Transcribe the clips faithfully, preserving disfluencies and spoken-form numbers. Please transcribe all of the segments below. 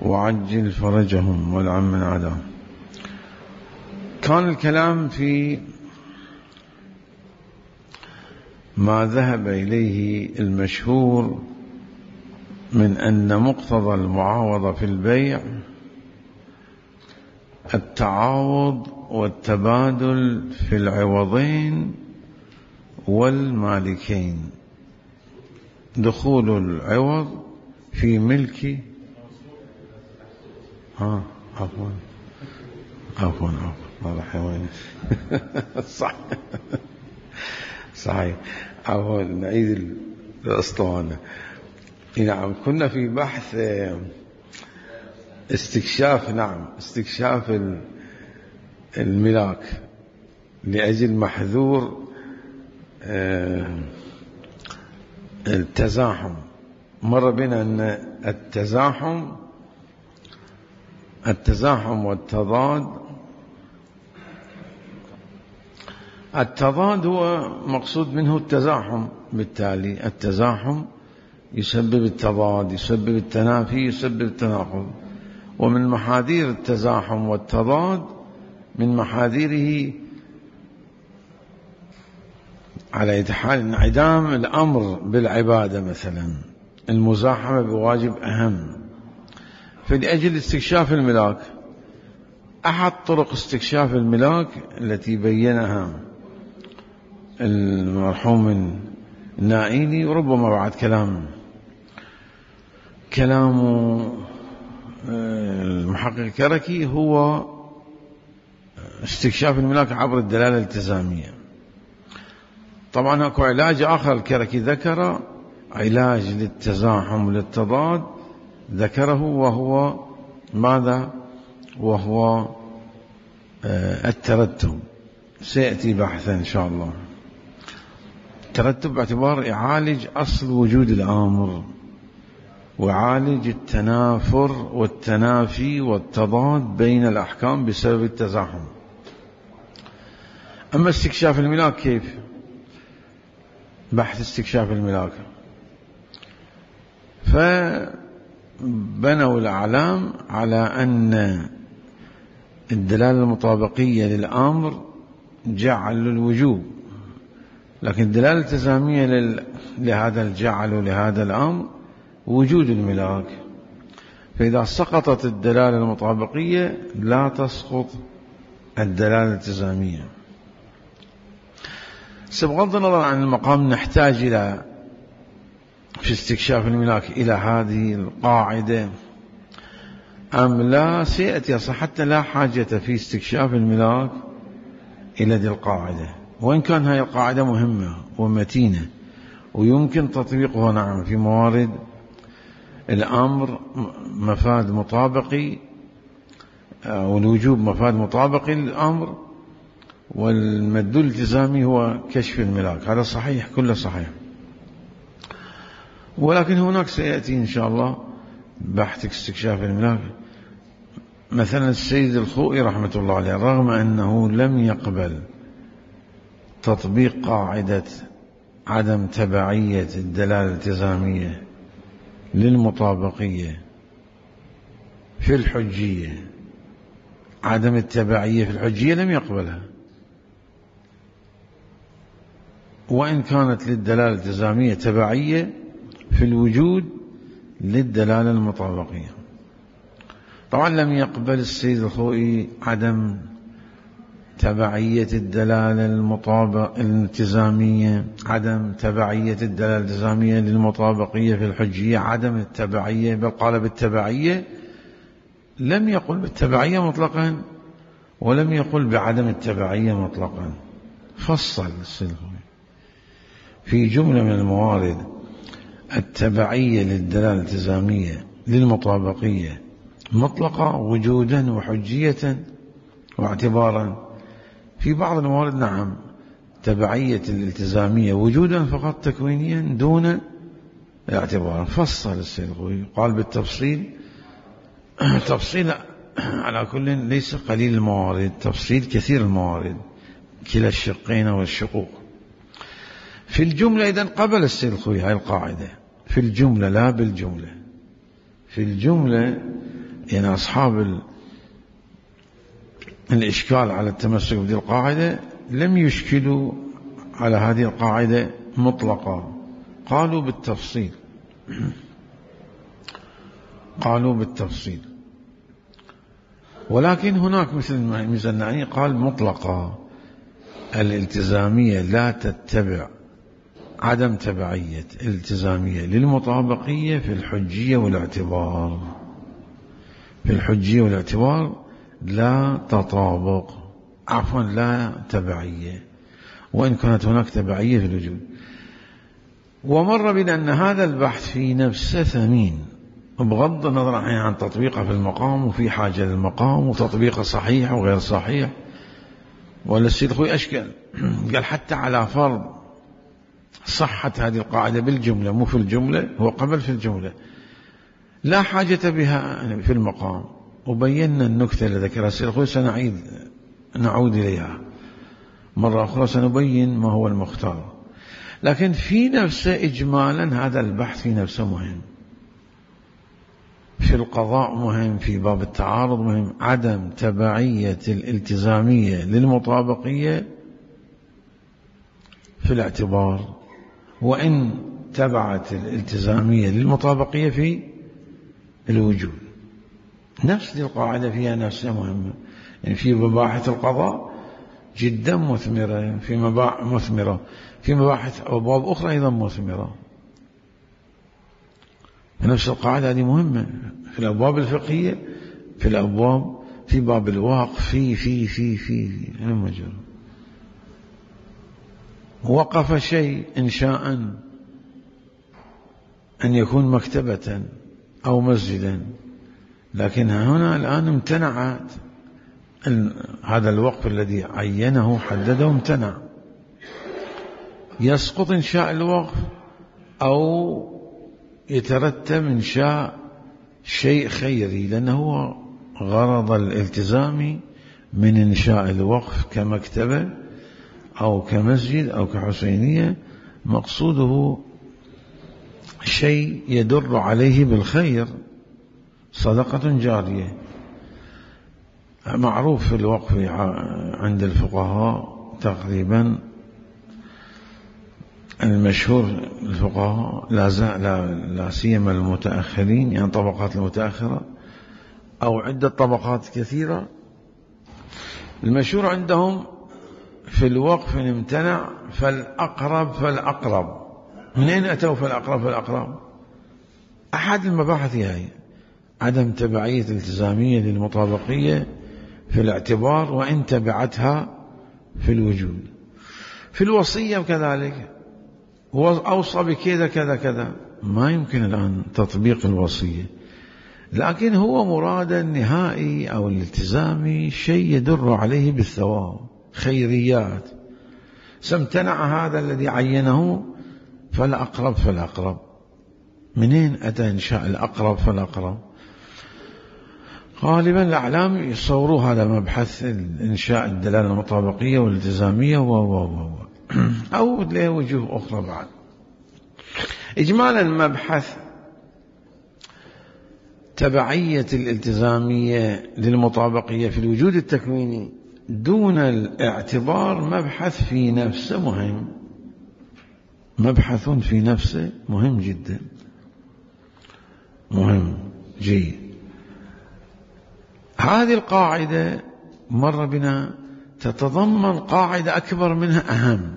وعجل فرجهم والعن من عداهم. كان الكلام في ما ذهب إليه المشهور من أن مقتضى المعاوضة في البيع التعاوض والتبادل في العوضين والمالكين، دخول العوض في ملك ها عفوا عفوا عفوا والله حيواني صح صحيح عفوا نعيد الأسطوانة. نعم كنا في بحث استكشاف نعم استكشاف الملاك لأجل محذور التزاحم. مر بنا أن التزاحم التزاحم والتضاد التضاد هو مقصود منه التزاحم، بالتالي التزاحم يسبب التضاد، يسبب التنافي، يسبب التناقض. ومن محاذير التزاحم والتضاد من محاذيره على أي حال انعدام الأمر بالعبادة، مثلا المزاحمة بواجب أهم. فلأجل استكشاف الملاك، أحد طرق استكشاف الملاك التي بينها المرحوم النائيني، وربما بعد كلام كلام المحقق الكركي، هو استكشاف الملاك عبر الدلالة الالتزامية. طبعا اكو علاج آخر الكركي ذكر، علاج للتزاحم وللتضاد ذكره، وهو ماذا؟ وهو الترتب. سيأتي بحثا إن شاء الله. الترتب باعتبار يعالج أصل وجود الآمر، ويعالج التنافر والتنافي والتضاد بين الأحكام بسبب التزاحم. أما استكشاف الملاك كيف؟ بحث استكشاف الملاك، فبنوا الأعلام على أن الدلالة المطابقية للأمر جعل الوجوب، لكن الدلالة الالتزامية لهذا الجعل ولهذا الأمر وجود الملاك. فإذا سقطت الدلالة المطابقية لا تسقط الدلالة الالتزامية. بغض النظر عن المقام، نحتاج إلى في استكشاف الملاك إلى هذه القاعدة أم لا؟ سيأتي حتى لا حاجة في استكشاف الملاك إلى هذه القاعدة، وإن كان هذه القاعدة مهمة ومتينة ويمكن تطبيقها نعم في موارد الأمر مفاد مطابقي، والوجوب مفاد مطابقي للأمر، والمدلول الالتزامي هو كشف الملاك. هذا صحيح، كله صحيح. ولكن هناك سيأتي إن شاء الله بحث استكشاف الملاك. مثلا السيد الخوئي رحمة الله عليه، رغم أنه لم يقبل تطبيق قاعدة عدم تبعية الدلالة الالتزامية للمطابقية في الحجية، عدم التبعية في الحجية لم يقبلها، وإن كانت للدلالة الالتزامية تبعية في الوجود للدلالة المطابقية. طبعا لم يقبل السيد الخوئي عدم تبعية الدلالة المطابق الالتزامية، عدم تبعية الدلالة الالتزامية للمطابقية في الحجية، عدم التبعية، بل قال بالتبعية، لم يقل بالتبعية مطلقا ولم يقل بعدم التبعية مطلقا. فصل السيد الخوئي في جملة من الموارد التبعية للدلالة الالتزامية للمطابقية مطلقة وجودا وحجية واعتبارا. في بعض الموارد نعم تبعية الالتزامية وجودا فقط تكوينيا دون اعتبارا. فصل السيد الخوئي قال بالتفصيل، تفصيل على كل ليس قليل الموارد، تفصيل كثير الموارد، كلا الشقين والشقوق. في الجملة إذن قبل السيد الخوئي هاي القاعدة، في الجملة لا بالجملة. في الجملة يعني أصحاب الإشكال على التمسك بهذه القاعدة لم يشكلوا على هذه القاعدة مطلقة، قالوا بالتفصيل قالوا بالتفصيل ولكن هناك مثل المزنعي قال مطلقة، الالتزامية لا تتبع، عدم تبعية الالتزامية للمطابقية في الحجية والاعتبار، في الحجية والاعتبار لا تطابق، عفوا لا تبعية، وإن كانت هناك تبعية في الوجود. ومر بنا أن هذا البحث في نفسه ثمين بغض النظر عن تطبيقه في المقام، وفي حاجة للمقام وتطبيقه صحيح وغير صحيح. والسيد خوي أشكال قال حتى على فرض صحة هذه القاعدة بالجملة مو في الجملة، هو قبل في الجملة لا حاجة بها في المقام، وبينا النكتة اللي ذكرها السيد خوي سنعيد نعود إليها مرة أخرى، سنبين ما هو المختار. لكن في نفسه إجمالا هذا البحث في نفسه مهم، في القضاء مهم، في باب التعارض مهم، عدم تبعية الالتزامية للمطابقية في الاعتبار، وإن تبعت الالتزامية للمطابقية في الوجود. نفس القاعدة فيها نفسها مهمة، يعني في مباحث القضاء جدا مثمرة، في مباحث مثمرة في مباحث أبواب أخرى أيضا مثمرة. نفس القاعدة هذه مهمة في الأبواب الفقهية، في الأبواب في باب الواقف في في في في المجرى وقف شيء إنشاء أن يكون مكتبة أو مسجدا، لكن هنا الآن امتنعت هذا الوقف الذي عينه حدده امتنع. يسقط إنشاء الوقف أو يترتب إنشاء شيء خيري، لأنه هو غرض الالتزام من إنشاء الوقف كمكتبة أو كمسجد أو كحسينية مقصوده شيء يدر عليه بالخير، صدقة جارية. معروف في الوقف عند الفقهاء تقريبا المشهور الفقهاء لا, لا, لا سيما المتأخرين، يعني طبقات المتأخرة أو عدة طبقات كثيرة، المشهور عندهم في الوقف إن امتنع فالأقرب فالأقرب. منين أتوا فالأقرب فالأقرب؟ أحد المباحث هي عدم تبعية الالتزامية للمطابقية في الاعتبار وإن تبعتها في الوجود. في الوصية كذلك أوصى بكذا كذا كذا، ما يمكن الآن تطبيق الوصية، لكن هو مراد النهائي أو الالتزامي شيء يدر عليه بالثواب، خيريات. سامتنع هذا الذي عينه فالأقرب فالأقرب. منين أتى إنشاء الأقرب فالأقرب؟ غالبا الأعلام يصوروا هذا مبحث إنشاء الدلالة المطابقية والالتزامية و و و أو له وجوه أخرى بعد. إجمالا مبحث تبعية الالتزامية للمطابقية في الوجود التكويني دون الاعتبار مبحث في نفسه مهم، مبحث في نفسه مهم جدا، مهم جيد. هذه القاعدة مر بنا تتضمن قاعدة أكبر منها أهم،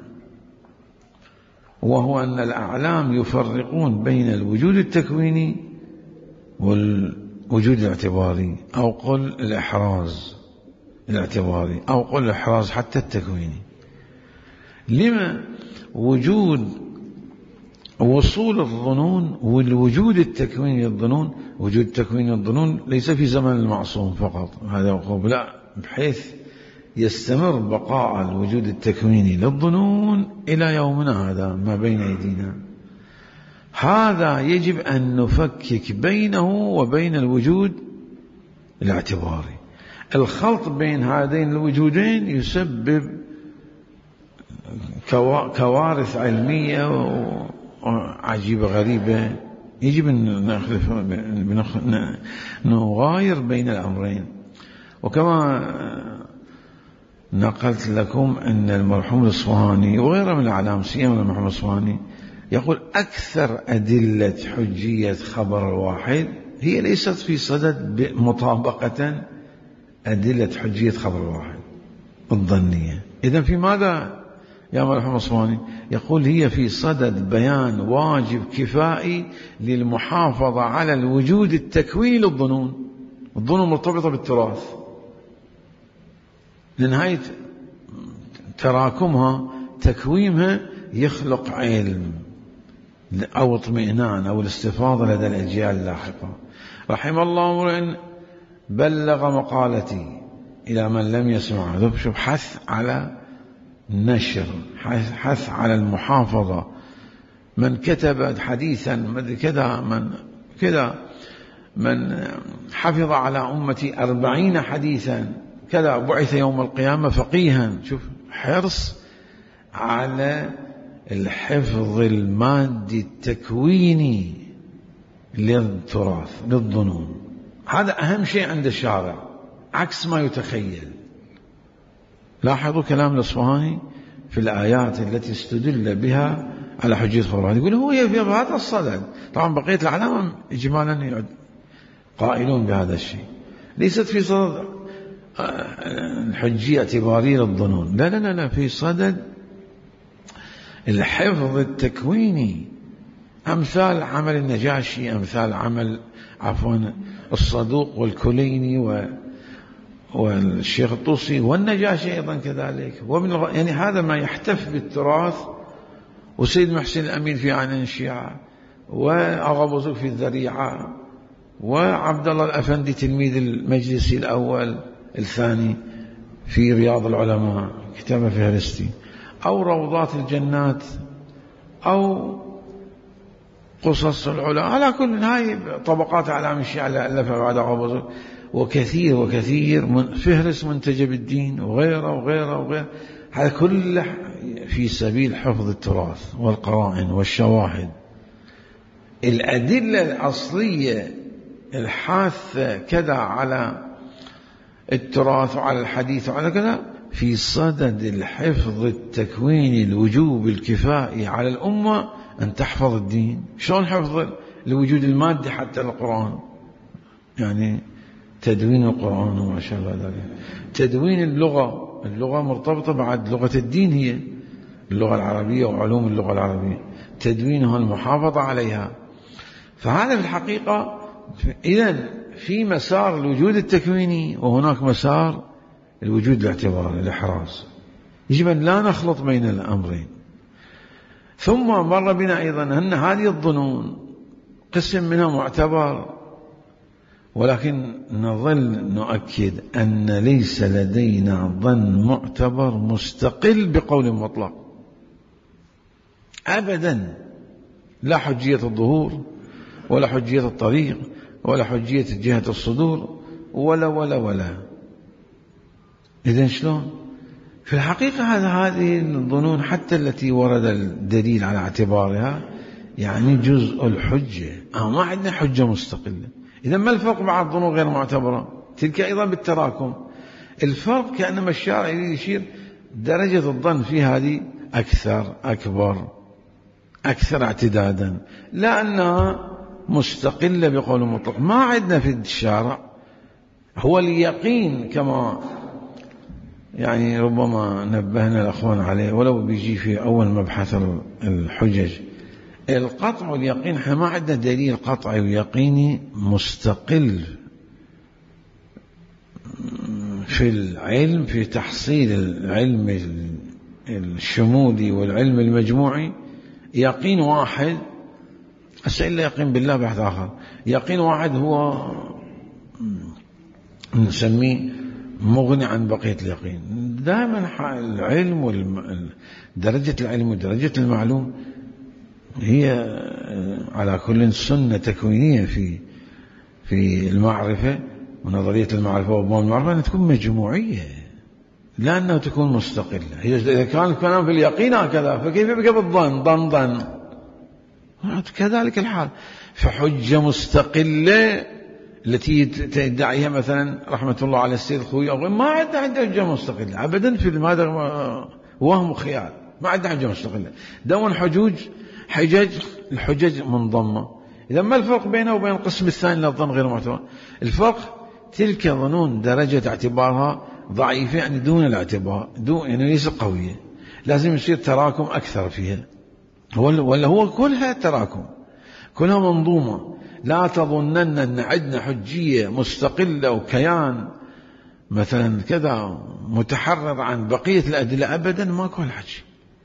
وهو أن الأعلام يفرقون بين الوجود التكويني والوجود الاعتباري، أو قل الإحراز الاعتباري، أو قل الإحراز حتى التكويني. لما؟ وجود وصول الظنون والوجود التكويني للظنون، وجود تكوين الظنون ليس في زمن المعصوم فقط، هذا هو لا، بحيث يستمر بقاء الوجود التكويني للظنون إلى يومنا هذا ما بين أيدينا. هذا يجب أن نفكك بينه وبين الوجود الاعتباري. الخلط بين هذين الوجودين يسبب كوارث علمية عجيبة غريبة يجب أن نخلف نغاير بين الأمرين. وكما نقلت لكم أن المرحوم الأصفهاني وغيره من الأعلام سيما المرحوم الأصفهاني يقول أكثر أدلة حجية خبر الواحد هي ليست في صدد مطابقة أدلة حجية خبر الواحد الظنية. إذن في ماذا يا مرحوم الأصفهاني؟ يقول هي في صدد بيان واجب كفائي للمحافظة على الوجود التكويني للظنون. الظنون مرتبطة بالتراث، لنهاية تراكمها تكويمها يخلق علم أو اطمئنان أو الاستفاضة لدى الأجيال اللاحقة. رحم الله امرئ بلغ مقالتي إلى من لم يسمع. شوف حث على النشر، حث على المحافظة. من كتب حديثا من كذا من كذا من حفظ على أمتي أربعين حديثا كذا بعث يوم القيامة فقيها. شوف حرص على الحفظ المادي التكويني للتراث للظنون. هذا أهم شيء عند الشارع عكس ما يتخيل. لاحظوا كلام الأصفهاني في الآيات التي استدل بها على حجية خبر الواحد. يقول هو في هذا الصدد. طبعا بقية العلامة إجمالا قائلون بهذا الشيء. ليست في صدد الحجية اعتبارية للظنون، لا لا لا، في صدد الحفظ التكويني. أمثال عمل النجاشي، أمثال عمل عفوا الصدوق والكليني و والشيخ الطوسي والنجاشي أيضا كذلك. ومن الغ... يعني هذا ما يحتف بالتراث. وسيد محسن الأمين في عن الشيعة، وأغا في الذريعة، وعبد الله الأفندي تلميذ المجلسي الأول الثاني في رياض العلماء كتابة فهرستي، أو روضات الجنات، أو قصص العلا. على كل هاي طبقات أعلام الشيعة ألفها بعد أغا، وكثير وكثير من فهرس منتجب الدين وغيره وغيره وغيره. هذا كله في سبيل حفظ التراث والقرائن والشواهد. الأدلة الأصلية الحاثة كذا على التراث وعلى الحديث وعلى كذا في صدد الحفظ التكويني الوجوب الكفائي على الأمة أن تحفظ الدين. شلون حفظ الوجود المادي حتى القرآن؟ يعني تدوين القرآن وما شابه ذلك. تدوين اللغة، اللغة مرتبطة بعد لغة الدين، هي اللغة العربية وعلوم اللغة العربية، تدوينها المحافظة عليها. فهذا في الحقيقة إذن في مسار الوجود التكويني وهناك مسار الوجود الاعتباري الإحراز. يجب أن لا نخلط بين الأمرين. ثم مر بنا أيضا أن هذه الظنون قسم منها معتبر، ولكن نظل نؤكد أن ليس لدينا ظن معتبر مستقل بقول مطلق أبدا. لا حجية الظهور ولا حجية الطريق ولا حجية جهة الصدور ولا ولا ولا. إذن شلون؟ في الحقيقة هذا هذه الظنون حتى التي ورد الدليل على اعتبارها يعني جزء الحجة، أو ما عندنا حجة مستقلة. إذا ما الفرق مع الظنون غير معتبرة؟ تلك أيضا بالتراكم. الفرق كأنما الشارع يشير درجة الظن في هذه أكثر أكبر أكثر اعتدادا، لا أنها مستقلة بقول مطلق. ما عندنا في الشارع هو اليقين كما يعني ربما نبهنا الأخوان عليه ولو بيجي في أول مبحث الحجج. القطع واليقين احنا ما عندنا دليل قطعي ويقيني مستقل في العلم، في تحصيل العلم الشمولي والعلم المجموعي. يقين واحد أسئلة يقين بالله بحث آخر. يقين واحد هو نسميه مغني عن بقية اليقين. دائما العلم ودرجة العلم ودرجة المعلوم هي على كل سنة تكوينية في في المعرفة ونظرية المعرفة وأبواب المعرفة أن تكون مجموعية لا أنها تكون مستقلة. إذا كان الكلام في اليقين هكذا فكيف بك بالظن؟ ظن ظن كذلك الحال. فحجة مستقلة التي تدعيها مثلا رحمة الله على السيد الخوي أو غيره ما عندها حجة مستقلة أبدا، في هذا وهم خيال، ما عندها حجة مستقلة. دون حجوج حجج الحجج منضمة. إذا ما الفرق بينه وبين القسم الثاني للظن غير معتبر؟ الفرق تلك ظنون درجة اعتبارها ضعيفة، يعني دون الاعتبار، دون يعني ليس قوية، لازم يصير تراكم أكثر فيها، ولا هو كلها تراكم، كلها منظومة. لا تظنن أن عندنا حجية مستقلة وكيان مثلا كذا متحرر عن بقية الأدلة، أبدا ما كل حجي،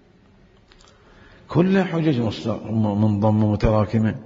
كلها حجج منضمة متراكمة.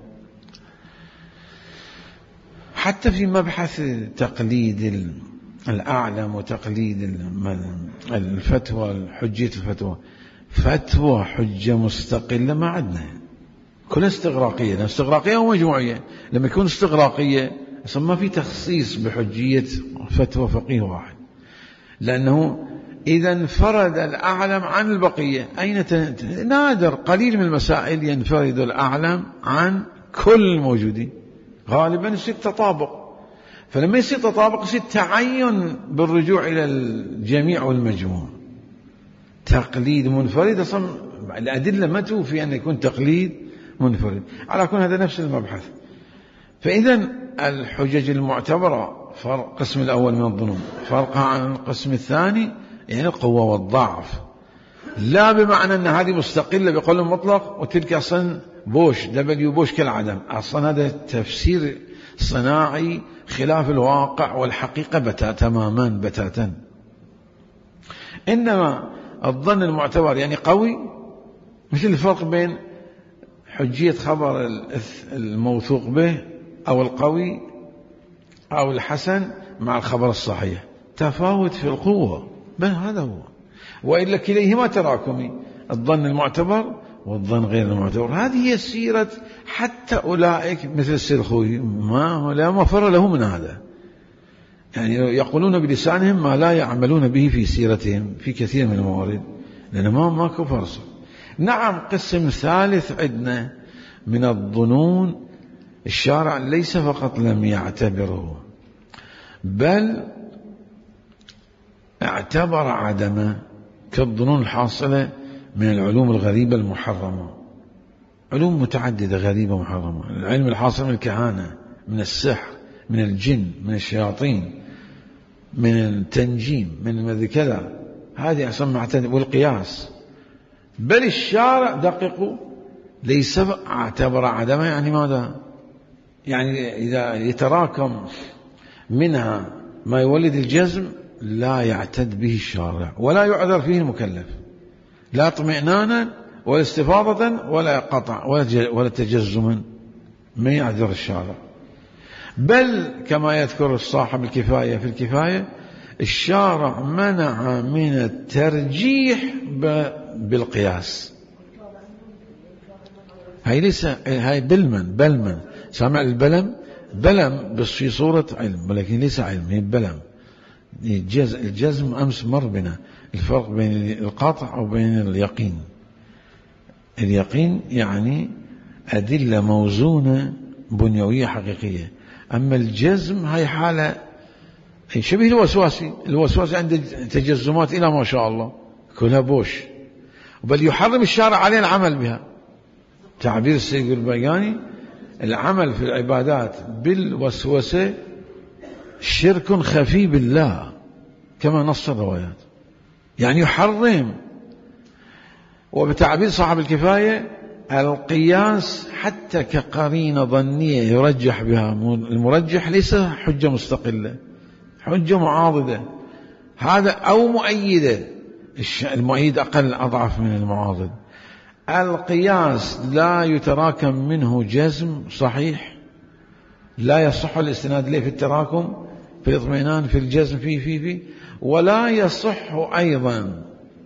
حتى في مبحث تقليد الأعلم وتقليد الفتوى، حجية الفتوى، فتوى حجة مستقلة ما عندنا، كلها استغراقية. استغراقية ومجموعية. لما يكون استغراقية أصلا ما في تخصيص بحجية فتوى فقيه واحد، لأنه إذا انفرد الأعلم عن البقية أين تنت... نادر قليل من المسائل ينفرد الأعلم عن كل الموجودين، غالبا يصير تطابق. فلما يصير تطابق يصير تعين بالرجوع إلى الجميع والمجموع. تقليد منفرد أصلا الأدلة ما توفي أن يكون تقليد منفرد. على كل هذا نفس المبحث. فإذا الحجج المعتبرة فرق القسم الأول من الظنون فرقها عن القسم الثاني يعني القوة والضعف، لا بمعنى أن هذه مستقلة بقول مطلق وتلك أصلا بوش دبليو بوش كالعدم. أصلا هذا تفسير صناعي خلاف الواقع والحقيقة بتا تماما بتاتا. إنما الظن المعتبر يعني قوي، مثل الفرق بين حجية خبر الموثوق به أو القوي أو الحسن مع الخبر الصحيح، تفاوت في القوة، بل هذا هو. وإلا كليهما تراكمي، الظن المعتبر والظن غير المعتبر. هذه هي سيرة حتى أولئك مثل السيد الخوي، ما لا مفر له من هذا، يعني يقولون بلسانهم ما لا يعملون به في سيرتهم في كثير من الموارد، لأن ما ماكو فرصة. نعم قسم ثالث عندنا من الظنون الشارع ليس فقط لم يعتبره بل اعتبر عدمه، كالظنون الحاصلة من العلوم الغريبة المحرمة. علوم متعددة غريبة محرمة، العلم الحاصل من الكهانة، من السحر، من الجن، من الشياطين، من التنجيم، من كذا، هذه أسمى معتدل، والقياس. بل الشارع دققوا ليس اعتبر عدمه، يعني ماذا؟ يعني إذا يتراكم منها ما يولد الجزم لا يعتد به الشارع ولا يعذر فيه المكلف، لا اطمئنانا ولا استفاضة ولا قطع ولا تجزما، ما يعذر الشارع. بل كما يذكر صاحب الكفاية في الكفاية الشارع منع من الترجيح بالقياس. هاي ليس هاي بلمن بلمن سامع البلم بلم بس في صورة علم، ولكن ليس علم، هي بلم. الجزم أمس مر بنا الفرق بين القاطع وبين اليقين. اليقين يعني أدلة موزونة بنيوية حقيقية، أما الجزم هاي حالة شبه الوسواسي. الوسواسي عنده تجزمات إلى ما شاء الله كلها بوش، بل يحرم الشارع عليه العمل بها. تعبير السيد البياني العمل في العبادات بالوسوسة شرك خفي بالله كما نص الروايات، يعني يحرم. وبتعبير صاحب الكفاية القياس حتى كقرينة ظنية يرجح بها، المرجح ليس حجة مستقلة، حجة معاضدة هذا أو مؤيدة، المؤيد أقل أضعف من المعاضد. القياس لا يتراكم منه جزم صحيح، لا يصح الاستناد له في التراكم، في الاطمئنان، في الجزم، في في في ولا يصح أيضا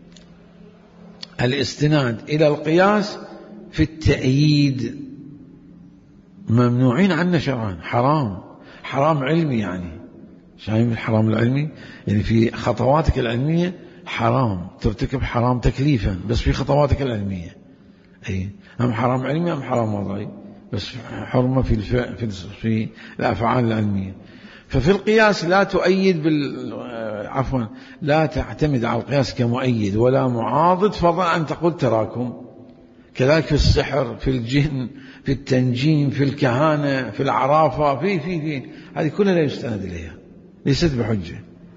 الاستناد إلى القياس في التأييد، ممنوعين عنا شرعا، حرام، حرام علمي. يعني شايف الحرام العلمي؟ يعني في خطواتك العلمية حرام، ترتكب حرام تكليفا بس في خطواتك العلمية. أي هم حرام علمي هم حرام وضعي، بس حرمة في الف... في, في الأفعال العلمية. ففي القياس لا تؤيد بال عفوا لا تعتمد على القياس كمؤيد ولا معاضد، فضلا أن تقول تراكم. كذلك في السحر، في الجن، في التنجيم، في الكهانة، في العرافة، في في في هذه كلها لا يستند إليها، ليست بحجة.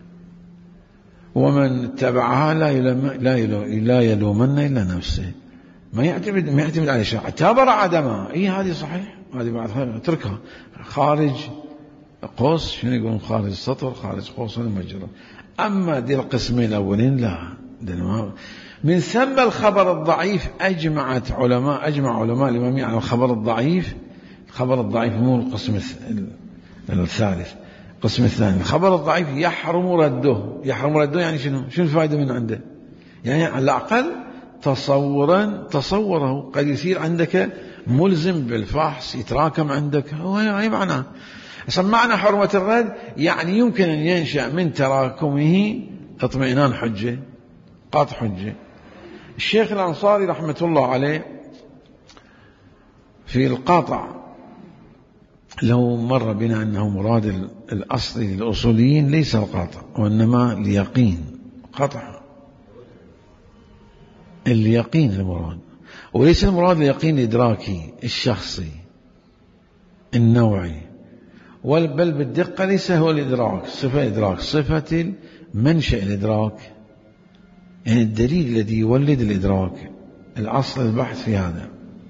ومن اتبعها لا يلوم لا يلوم لا يلومن إلا نفسه، ما يعتمد ما يعتمد على شيء. اعتبر عدمها، اي هذه صحيح، هذه بعد اتركها خارج قوس، شنو يقولون خارج السطر، خارج قوس المجرى. أما دي القسمين الأولين لا. من ثم الخبر الضعيف أجمعت علماء أجمع علماء الإمامية على الخبر الضعيف. الخبر الضعيف مو القسم الثالث، القسم الثاني. الخبر الضعيف يحرم رده. يحرم رده يعني شنو؟ شنو الفائدة من عنده؟ يعني على الأقل تصورا تصوره قد يصير عندك ملزم بالفحص، يتراكم عندك، هو يعني معناه. أصلا معنى حرمة الرد يعني يمكن أن ينشأ من تراكمه اطمئنان حجة، قاطع حجة. الشيخ الأنصاري رحمة الله عليه في القاطع لو مر بنا أنه مراد الأصلي للأصوليين ليس القاطع وإنما اليقين. قطع اليقين المراد، وليس المراد اليقين الإدراكي الشخصي النوعي، بل بالدقة ليس هو الإدراك صفة إدراك، صفة منشأ الإدراك، يعني الدليل الذي يولد الإدراك، الأصل البحث في هذا.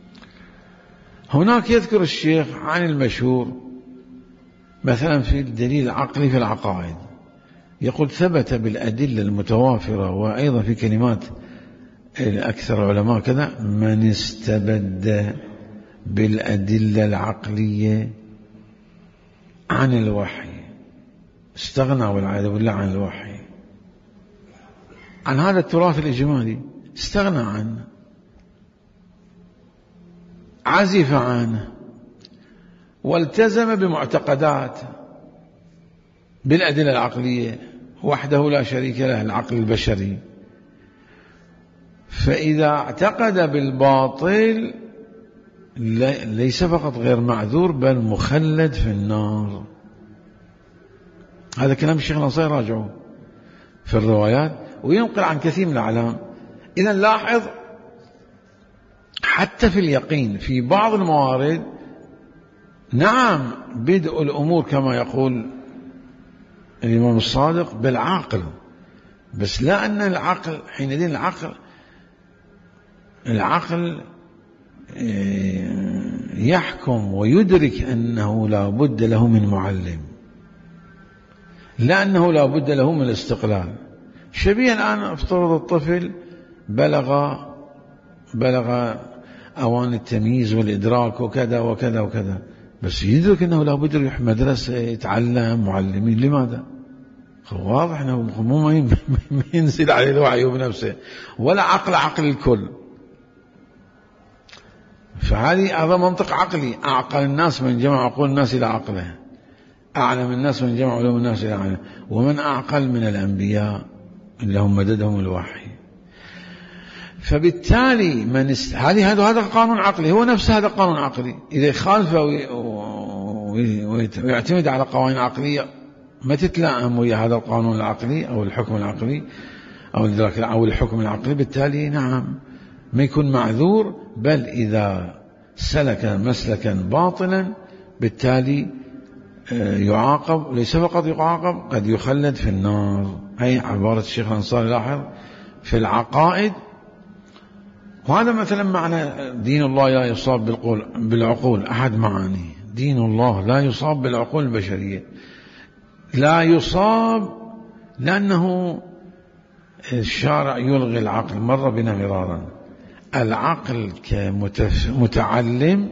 هناك يذكر الشيخ عن المشهور مثلا في الدليل العقلي في العقائد، يقول ثبت بالأدلة المتوافرة، وأيضا في كلمات الأكثر علماء كذا: من استبد بالأدلة العقلية عن الوحي استغنى والعياذ بالله عن الوحي، عن هذا التراث الإجمالي استغنى عنه، عزف عنه، والتزم بمعتقدات بالأدلة العقلية وحده لا شريك له العقل البشري. فإذا اعتقد بالباطل ليس فقط غير معذور بل مخلد في النار. هذا كلام الشيخ الأنصاري راجعه في الروايات، وينقل عن كثير من الأعلام. إذا لاحظ حتى في اليقين في بعض الموارد نعم بدء الأمور كما يقول الإمام الصادق بالعقل، بس لا أن العقل حينئذ العقل العقل يحكم ويدرك أنه لا بد له من معلم، لا أنه لا بد له من الاستقلال. شبيه الآن افترض الطفل بلغ بلغ أوان التمييز والإدراك وكذا وكذا وكذا، بس يدرك أنه لا بد يروح مدرسة يتعلم معلمين. لماذا؟ واضح أنه مو ما ينزل عليه الوعي بنفسه، ولا عقل عقل الكل. فهذه هذا منطق عقلي. أعقل الناس من جمع عقول الناس إلى عقله، أعلم الناس من جمع علوم الناس إلى علمه. ومن أعقل من الأنبياء اللي هم مددهم الوحي. فبالتالي من است... هذه هذا هذا قانون عقلي، هو نفس هذا قانون عقلي. إذا يخالفه وي... وي... ويعتمد على قوانين عقلية ما تتلائم ويا هذا القانون العقلي أو الحكم العقلي أو الإدراك أو الحكم العقلي، بالتالي نعم ما يكون معذور، بل إذا سلك مسلكا باطلا بالتالي يعاقب، ليس فقط يعاقب قد يخلد في النار. هي عبارة الشيخ الأنصاري لاحظ في العقائد. وهذا مثلا معنى دين الله لا يصاب بالقول بالعقول، أحد معاني دين الله لا يصاب بالعقول البشرية. لا يصاب لأنه الشارع يلغي العقل، مر بنا مرارا. العقل كمتعلم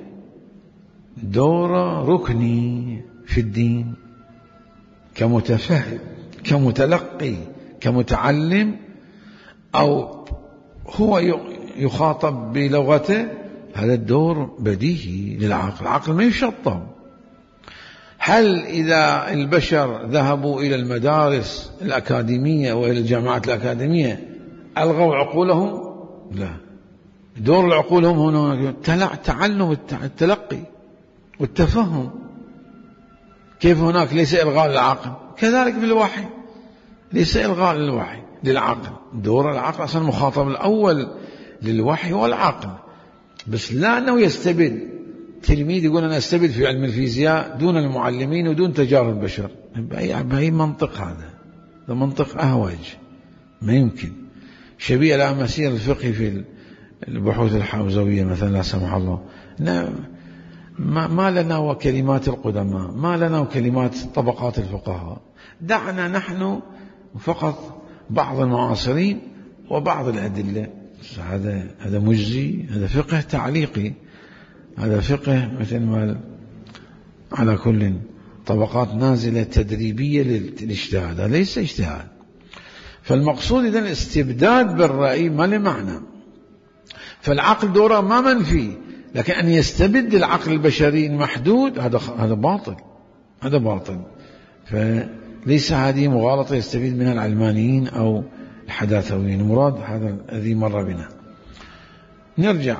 دور ركني في الدين، كمتفهم كمتلقي كمتعلم، أو هو يخاطب بلغته، هذا الدور بديهي للعقل. العقل ما يشطب. هل إذا البشر ذهبوا إلى المدارس الأكاديمية وإلى الجامعات الأكاديمية ألغوا عقولهم؟ لا، دور العقول هم هنا تعلم التلقي والتفهم. كيف هناك ليس إلغاء للعقل، كذلك بالوحي ليس إلغاء للوحي للعقل. دور العقل أصلا المخاطب الأول للوحي هو العقل، بس لا أنه يستبد. تلميذ يقول أنا أستبد في علم الفيزياء دون المعلمين ودون تجارب البشر، بأي, بأي منطق هذا؟ هذا منطق أهوج، ما يمكن. شبيه لا مسير الفقه في البحوث الحوزوية مثلا لا سمح الله، ما, ما لنا وكلمات القدماء، ما لنا وكلمات طبقات الفقهاء، دعنا نحن فقط بعض المعاصرين وبعض الأدلة. هذا هذا مجزي؟ هذا فقه تعليقي، هذا فقه مثل ما على كل طبقات نازلة تدريبية للاجتهاد، هذا ليس اجتهاد. فالمقصود إذن الاستبداد بالرأي ما له معنى. فالعقل دوره ما منفي، لكن أن يستبد العقل البشري المحدود هذا هذا باطل، هذا باطل. فليس هذه مغالطة يستفيد منها العلمانيين أو الحداثويين، المراد هذا الذي مر بنا. نرجع.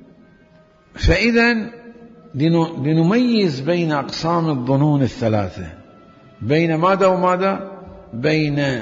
فإذا لنميز بين أقسام الظنون الثلاثة، بين ماذا وماذا؟ بين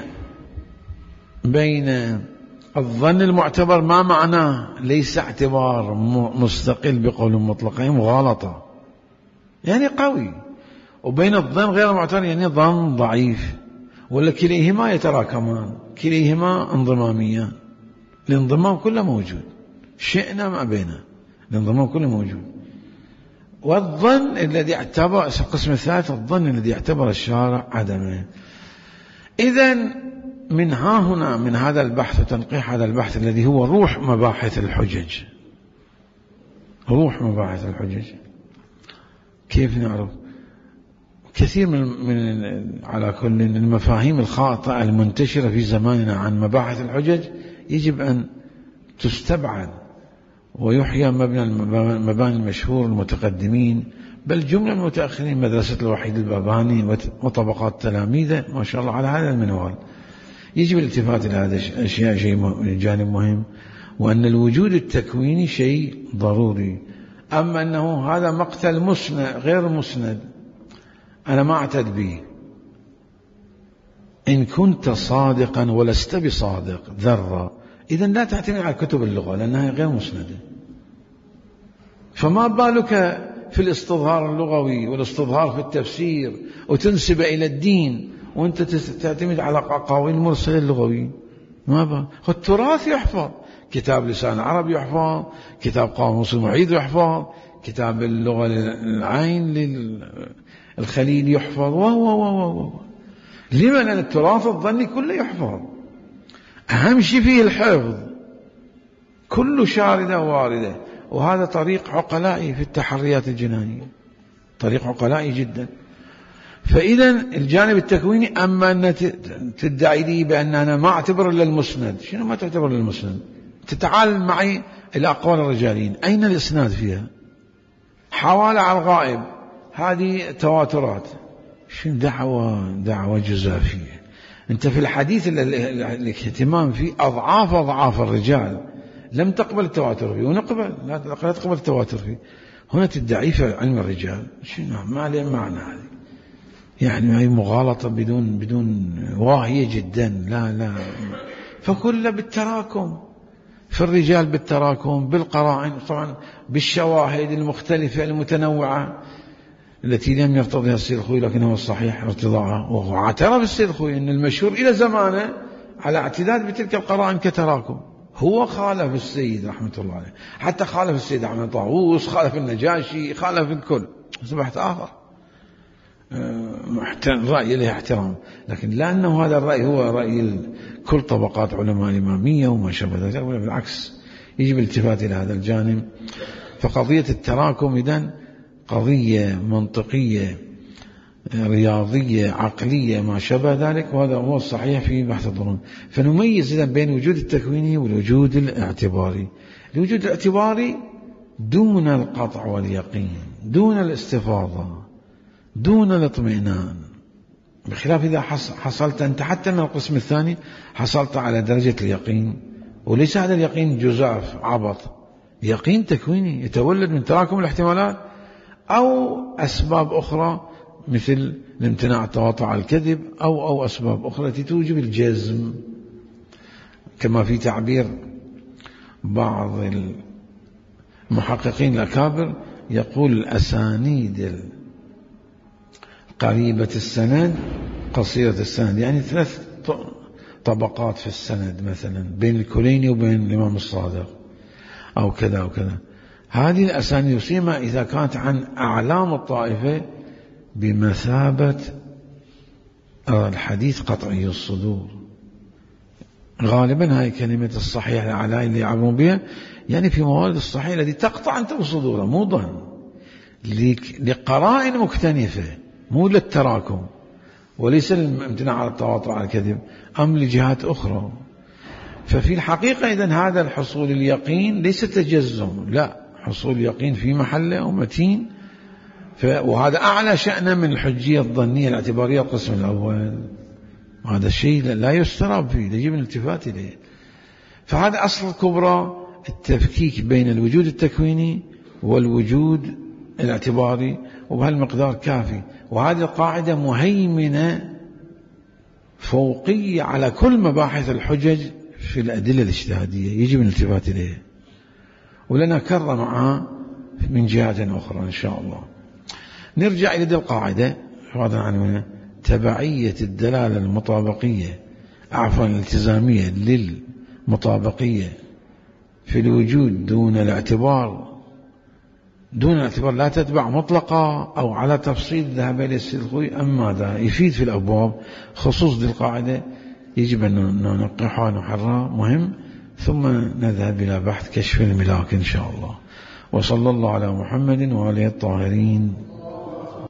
بين الظن المعتبر ما معناه ليس اعتبار مستقل بقول مطلق، يعني مغالطة يعني قوي، وبين الظن غير المعتبر يعني ظن ضعيف، ولا كليهما يتراكمان، كليهما انضماميان. الانضمام كله موجود، شئنا ما بينه، الانضمام كله موجود. والظن الذي اعتبر القسم الثالث، الظن الذي اعتبر الشارع عدمه. إذن من ها هنا من هذا البحث وتنقيح هذا البحث الذي هو روح مباحث الحجج، روح مباحث الحجج. كيف نعرف؟ كثير من, من على كل المفاهيم الخاطئة المنتشرة في زماننا عن مباحث الحجج يجب أن تستبعد، ويحيى مبنى المباني المشهور المتقدمين بل جملة المتأخرين، مدرسة الوحيد الباباني وطبقات تلاميذه ما شاء الله على هذا المنوال. يجب الالتفات إلى هذا الأشياء، شيء جانب مهم، وأن الوجود التكويني شيء ضروري. أما أنه هذا مقتل مسند غير مسند أنا ما أعتد به. إن كنت صادقا ولست بصادق ذرة، إذن لا تعتمد على كتب اللغة لأنها غير مسندة. فما بالك في الاستظهار اللغوي والاستظهار في التفسير وتنسب إلى الدين وأنت تعتمد على أقاويل المرسل اللغوي؟ ما بال. التراث يحفظ، كتاب لسان العرب يحفظ، كتاب قاموس المعيد يحفظ، كتاب اللغة العين للخليل يحفظ، وهو وهو لما؟ لأن التراث الظني كله يحفظ. أهم شيء فيه الحفظ، كل شاردة واردة. وهذا طريق عقلائي في التحريات الجنائية، طريق عقلائي جدا. فإذا الجانب التكويني، أما أن تدعي لي بأن أنا ما أعتبر إلا المسند، شنو ما تعتبر إلا المسند؟ تتعال معي إلى أقوال الرجالين، أين الإسناد فيها؟ حوالة على الغائب، هذه تواترات. شنو دعوة دعوة جزافية. أنت في الحديث الاهتمام فيه أضعاف أضعاف الرجال لم تقبل التواتر فيه، ونقبل لا تقبل التواتر فيه. هنا تدعي في علم الرجال، شنو ما له معنى هذه؟ يعني هي مغالطة بدون بدون واهية جدا. لا لا فكل بالتراكم في الرجال، بالتراكم بالقرائن، طبعا بالشواهد المختلفة المتنوعة التي لم يرتضيها السيد الخوي، لكنه الصحيح ارتضاعها. واعترف السيد الخوي أن المشهور إلى زمانه على اعتداد بتلك القرائن كتراكم. هو خالف السيد رحمة الله عليه، حتى خالف السيد أحمد طاووس، خالف النجاشي، خالف الكل. أصبحت آخر رأي له احترام، لكن لا أنه هذا الرأي هو رأي كل طبقات علماء الإمامية وما شابه ذلك، بالعكس يجب الالتفات إلى هذا الجانب. فقضية التراكم إذن قضية منطقية رياضية عقلية ما شابه ذلك، وهذا هو الصحيح في بحث الظنون. فنميز إذن بين الوجود التكويني والوجود الاعتباري. الوجود الاعتباري دون القطع واليقين، دون الاستفاضة، دون الاطمئنان، بخلاف إذا حصلت أنت حتى من القسم الثاني حصلت على درجة اليقين، وليس هذا اليقين جزاف عبط، يقين تكويني يتولد من تراكم الاحتمالات، أو أسباب أخرى مثل الامتناع التواطؤ على الكذب، أو أو أسباب أخرى التي توجب الجزم، كما في تعبير بعض المحققين الأكابر يقول الأسانيد قريبة السند قصيرة السند، يعني ثلاث طبقات في السند مثلا بين الكليني وبين الإمام الصادق أو كذا وكذا. هذه الأسانيد سيما إذا كانت عن أعلام الطائفة بمثابة الحديث قطعي الصدور. غالبا هاي كلمة الصحيح الأعلى اللي يعبرون بها يعني في موارد الصحيح التي تقطع أنت بصدوره، مو ظن لقرائن مكتنفة، مو للتراكم وليس الامتناع على التواطؤ على الكذب، أم لجهات أخرى. ففي الحقيقة إذن هذا الحصول اليقين ليس تجزم، لا، حصول يقين في محله ومتين، وهذا أعلى شأنه من الحجية الظنية الاعتبارية القسم الأول، وهذا الشيء لا يستراب فيه، يجب الالتفات إليه. فهذا أصل الكبرى، التفكيك بين الوجود التكويني والوجود الاعتباري، وبهالمقدار كافي. وهذه القاعدة مهيمنة فوقية على كل مباحث الحجج في الأدلة الاجتهادية، يجب الالتفات إليه، ولنا كرة معها من جهات أخرى إن شاء الله. نرجع إلى القاعدة حفاظا عنها، تبعية الدلالة المطابقية عفوا الالتزامية للمطابقية في الوجود دون الاعتبار، دون الاعتبار لا تتبع مطلقة أو على تفصيل ذهب إلى السلخوي. أما هذا يفيد في الأبواب خصوص ذي القاعدة، يجب أن ننقحها ونحرها، مهم. ثم نذهب إلى بحث كشف الملاك إن شاء الله. وصلى الله على محمد وآله الطاهرين.